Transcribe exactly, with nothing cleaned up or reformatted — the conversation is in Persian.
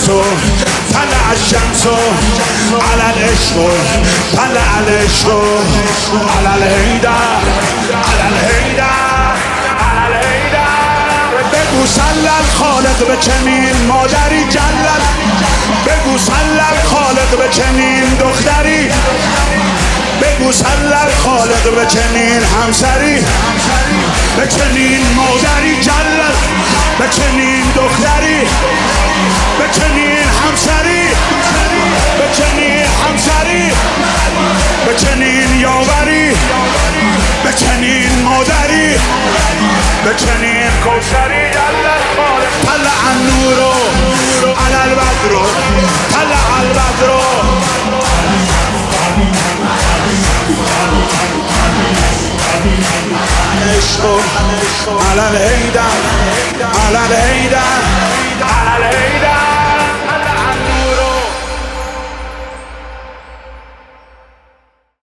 الشمس طلع الشمس على العشق طلع العشق على الهيدر على الهيدر على الهيدر. بگو صلی الخالق به چنین مادری جلل، بگو صلی الخالق به چنین دختری، بگو صلی الخالق به چنین همسری، به چنین مادری جلل، به چنین دختری، به چنین همسری، به چنین همسری، به چنین یاوری، به چنین مادری، به چنین کوثری. طلع النور على البدر طلع البدر عشق على الهيدر على الهيدر